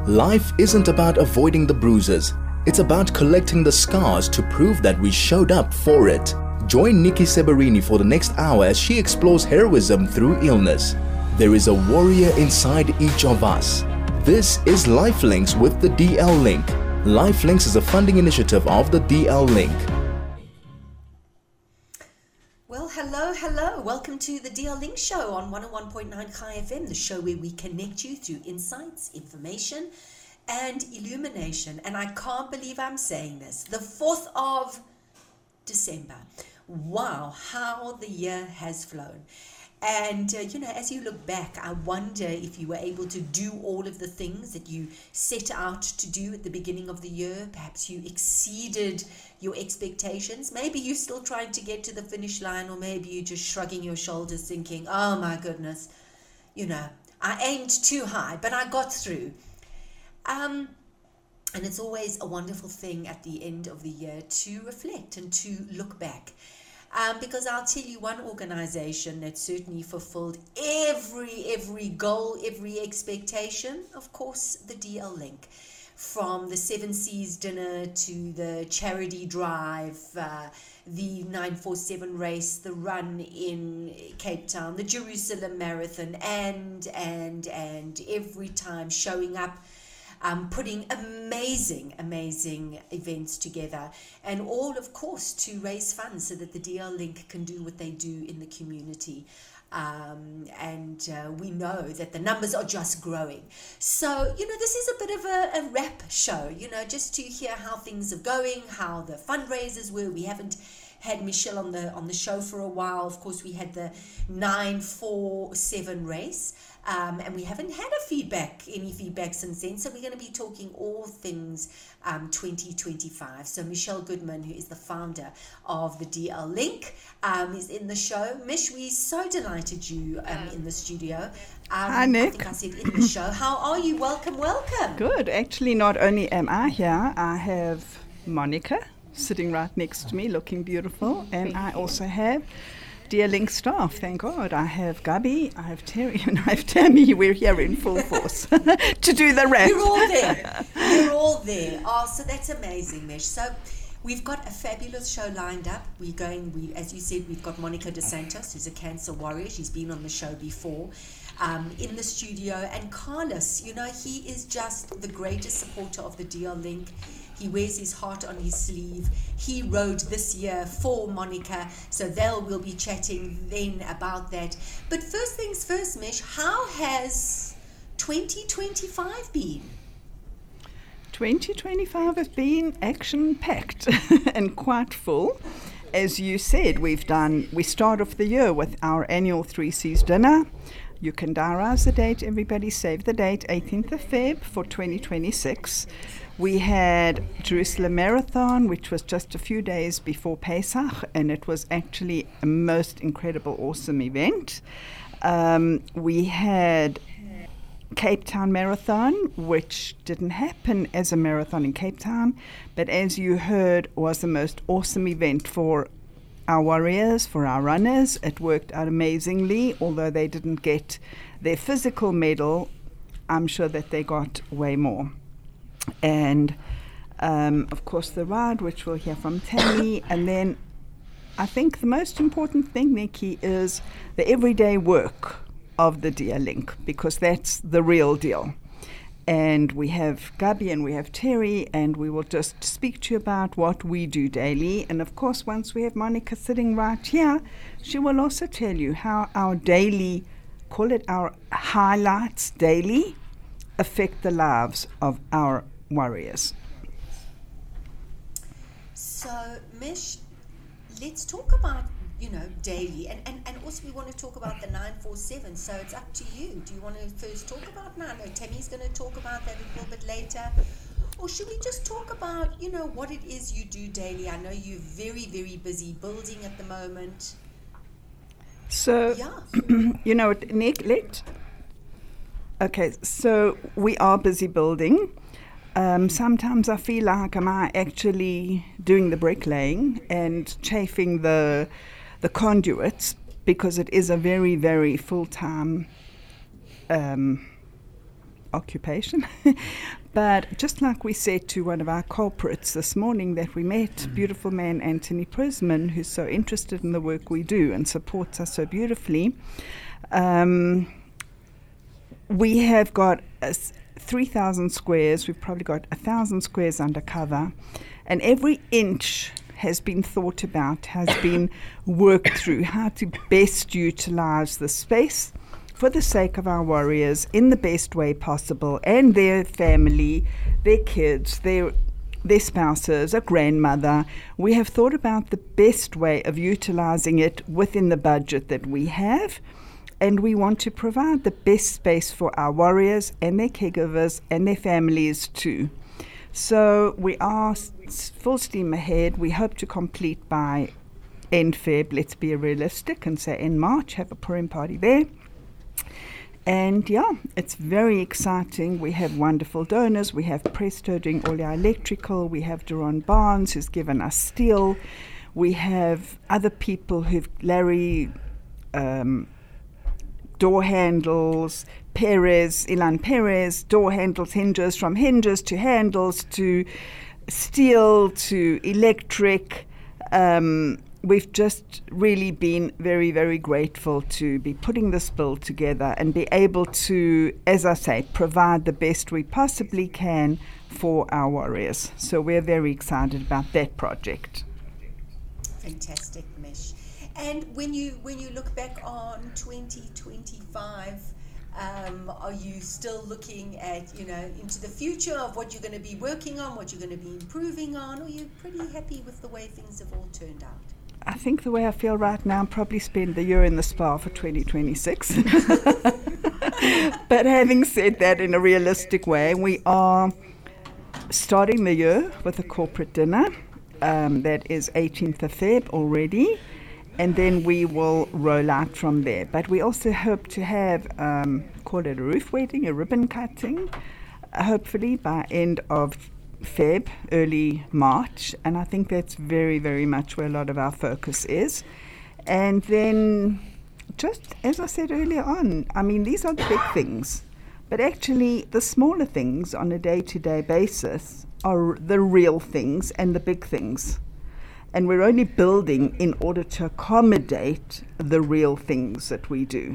Life isn't about avoiding the bruises. It's about collecting the scars to prove that we showed up for it. Join Nikki Seberini for the next hour as she explores heroism through illness. There is a warrior inside each of us. This is Lifelinks with the DL Link. Lifelinks is a funding initiative of the DL Link. Well, hello. Welcome to the DL Link Show on 101.9 Chai FM, the show where we connect you through insights, information, and illumination. And I can't believe I'm saying this. The 4th of December. Wow, how the year has flown. And, as you look back, I wonder if you were able to do all of the things that you set out to do at the beginning of the year. Perhaps you exceeded your expectations. Maybe you're still trying to get to the finish line, or maybe you're just shrugging your shoulders thinking, oh my goodness, I aimed too high, but I got through. And it's always a wonderful thing at the end of the year to reflect and to look back. Because I'll tell you one organization that certainly fulfilled every goal, every expectation, of course, the DL Link. From the Seven Seas dinner to the charity drive, the 947 race, the run in Cape Town, the Jerusalem Marathon, and every time showing up, putting amazing events together, and all, of course, to raise funds so that the DL Link can do what they do in the community. We know that the numbers are just growing. So, this is a bit of a wrap show, just to hear how things are going, how the fundraisers were. We haven't had Michelle on the show for a while. Of course, we had the 947 race. And we haven't had any feedback since then. So we're going to be talking all things 2025. So Michelle Goodman, who is the founder of the DL Link, is in the show. Mish, we're so delighted you in the studio. Hi, Nick. I think I said in the show. How are you? Welcome. Good. Actually, not only am I here, I have Monica sitting right next to me, looking beautiful. And I also have DL Link staff, thank God. I have Gabi, I have Terry, and I have Tammy. We're here in full force to do the wrap. You're all there. Oh, so that's amazing, Mish. So we've got a fabulous show lined up. As you said, we've got Monica Dos Santos, who's a cancer warrior. She's been on the show before, in the studio. And Carlos, he is just the greatest supporter of the DL Link. He wears his heart on his sleeve. He rode this year for Monica, so we'll be chatting then about that. But first things first, Mish, how has 2025 been? 2025 has been action-packed and quite full. As you said, we start off the year with our annual 3 Seas dinner. You can diarise the date, everybody save the date, 18th of Feb for 2026. We had Jerusalem Marathon, which was just a few days before Pesach, and it was actually a most incredible, awesome event. We had Cape Town Marathon, which didn't happen as a marathon in Cape Town, but as you heard, was the most awesome event for our warriors, for our runners. It worked out amazingly. Although they didn't get their physical medal, I'm sure that they got way more. And of course the ride, which we'll hear from Tammy. And then I think the most important thing, Nikki, is the everyday work of the DL Link, because that's the real deal. And we have Gabi and we have Terry, and we will just speak to you about what we do daily. And of course, once we have Monica sitting right here, she will also tell you how our daily, call it our highlights daily, affect the lives of our warriors. So, Mish, let's talk about daily, and also we want to talk about the 947, so it's up to you. Do you want to first talk about now? No, Tammy's going to talk about that a little bit later. Or should we just talk about, what it is you do daily? I know you're very, very busy building at the moment. So, yeah. Nick, okay, so we are busy building. Sometimes I feel like, am I actually doing the bricklaying and chafing the conduits, because it is a very, very full-time occupation. But just like we said to one of our culprits this morning that we met, beautiful man Anthony Prisman, who's so interested in the work we do and supports us so beautifully, we have got 3,000 squares. We've probably got 1,000 squares undercover, and every inch has been thought about, has been worked through how to best utilize the space for the sake of our warriors in the best way possible, and their family, their kids, their spouses, a grandmother. We have thought about the best way of utilizing it within the budget that we have, and we want to provide the best space for our warriors and their caregivers and their families too. So we are full steam ahead. We hope to complete by end Feb. Let's be realistic and say in March, have a Purim party there. And yeah, it's very exciting. We have wonderful donors. We have Presto doing all our electrical. We have Duron Barnes, who's given us steel. We have other people Larry, door handles, Ilan Perez, door handles, hinges, from hinges to handles to steel to electric. We've just really been very, very grateful to be putting this bill together and be able to, as I say, provide the best we possibly can for our warriors. So we're very excited about that project. Fantastic, Mish. And when you look back on 2025, are you still looking at, into the future of what you're going to be working on, what you're going to be improving on, or are you pretty happy with the way things have all turned out? I think the way I feel right now, I'll probably spend the year in the spa for 2026. But having said that, in a realistic way, we are starting the year with a corporate dinner. That is 18th of Feb already. And then we will roll out from there. But we also hope to have, call it a roof wedding, a ribbon cutting, hopefully by end of Feb, early March. And I think that's very, very much where a lot of our focus is. And then, just as I said earlier on, I mean, these are the big things. But actually, the smaller things on a day-to-day basis are the real things and the big things. And we're only building in order to accommodate the real things that we do.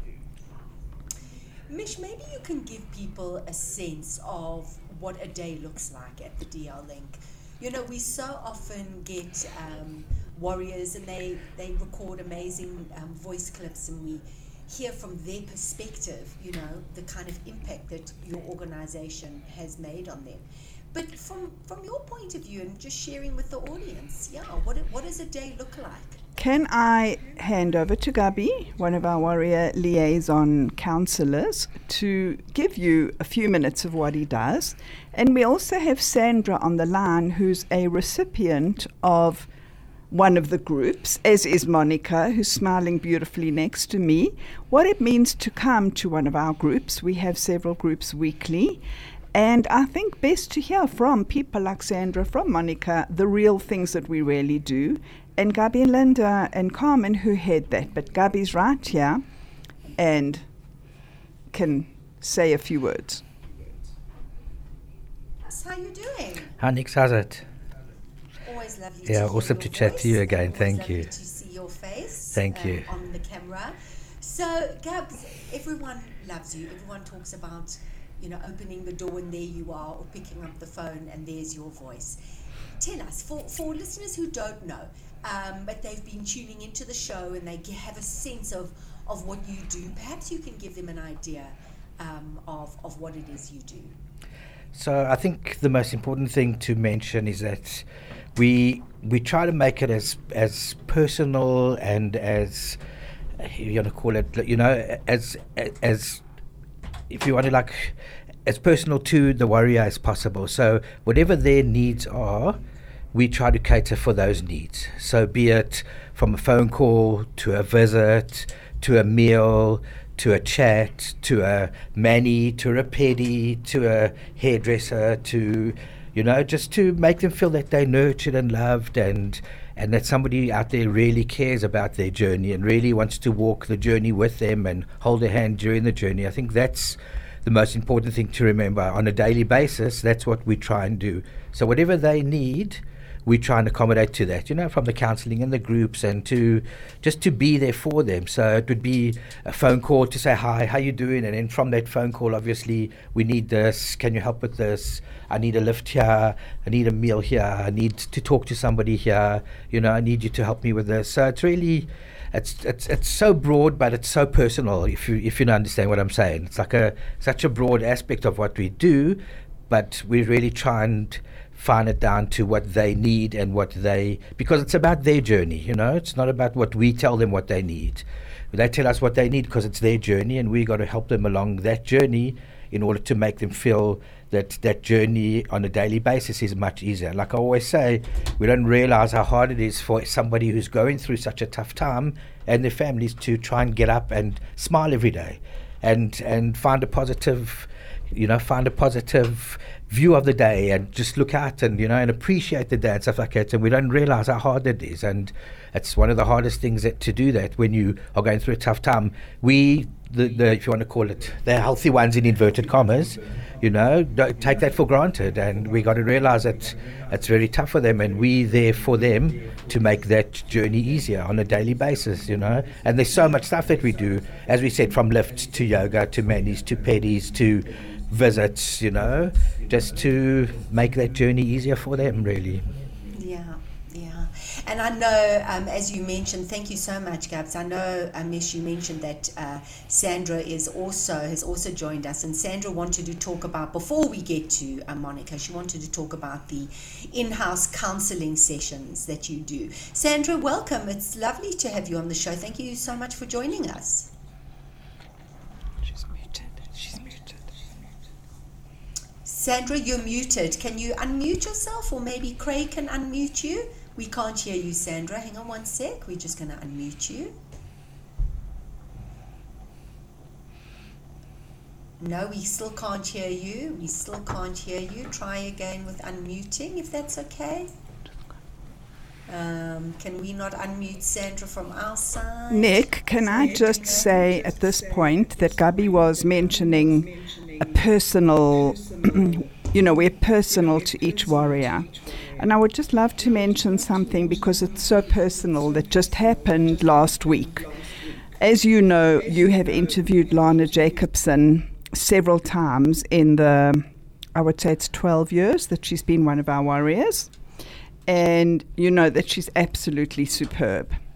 Mish, maybe you can give people a sense of what a day looks like at the DL Link. We so often get warriors and they record amazing voice clips, and we hear from their perspective, the kind of impact that your organization has made on them. But from your point of view and just sharing with the audience, what does a day look like? Can I hand over to Gabi, one of our warrior liaison counselors, to give you a few minutes of what he does. And we also have Sandra on the line, who's a recipient of one of the groups, as is Monica, who's smiling beautifully next to me, what it means to come to one of our groups. We have several groups weekly. And I think best to hear from people like Sandra, from Monica, the real things that we really do. And Gabi and Linda and Carmen who head that. But Gabi's right here and can say a few words. How are you doing? Hi, Nix, how's it? Always lovely Yeah, to hear awesome your to chat voice. to you again. Always Thank lovely you. to see your face. Thank you. On the camera. So, Gabs, everyone loves you. Everyone talks about, opening the door and there you are, or picking up the phone and there's your voice. Tell us, for listeners who don't know, but they've been tuning into the show and they have a sense of what you do, perhaps you can give them an idea of what it is you do. So I think the most important thing to mention is that we try to make it as personal and as you want to call it, as if you want to as personal to the warrior as possible. So whatever their needs are, we try to cater for those needs. So be it from a phone call to a visit, to a meal, to a chat, to a mani, to a pedi, to a hairdresser, to, just to make them feel that they're nurtured and loved and that somebody out there really cares about their journey and really wants to walk the journey with them and hold their hand during the journey. I think that's the most important thing to remember on a daily basis, that's what we try and do. So whatever they need, we try and accommodate to that, from the counselling and the groups, and to just to be there for them. So it would be a phone call to say, hi, how you doing? And then from that phone call, obviously, we need this. Can you help with this? I need a lift here. I need a meal here. I need to talk to somebody here. I need you to help me with this. So it's really, it's so broad, but it's so personal, if you understand what I'm saying. It's like such a broad aspect of what we do, but we really try and fine it down to what they need and because it's about their journey, it's not about what we tell them what they need. They tell us what they need because it's their journey, and we got to help them along that journey in order to make them feel that journey on a daily basis is much easier. Like I always say, we don't realize how hard it is for somebody who's going through such a tough time and their families to try and get up and smile every day and find a positive view of the day, and just look out and and appreciate the day and stuff like that. And we don't realize how hard it is, and it's one of the hardest things to do that when you are going through a tough time. We, if you want to call it, the healthy ones in inverted commas, don't take that for granted, and we got to realize that it's very tough for them, and we there for them to make that journey easier on a daily basis. And there's so much stuff that we do, as we said, from lifts to yoga to manis to pedis to visits, just to make that journey easier for them, really. Yeah. And I know, as you mentioned, thank you so much, Gabs. I know, Mish, you mentioned that Sandra has also joined us, and Sandra wanted to talk about, before we get to Monica, she wanted to talk about the in-house counselling sessions that you do. Sandra, welcome. It's lovely to have you on the show. Thank you so much for joining us. Sandra, you're muted. Can you unmute yourself, or maybe Craig can unmute you? We can't hear you, Sandra. Hang on one sec. We're just going to unmute you. No, we still can't hear you. Try again with unmuting, if that's okay. Can we not unmute Sandra from our side? Nick, can I just say at this point that Gabi was mentioning a personal, we're personal to each warrior. And I would just love to mention something, because it's so personal, that just happened last week. As you know, you have interviewed Lana Jacobson several times in I would say it's 12 years that she's been one of our warriors. And you know that she's absolutely superb.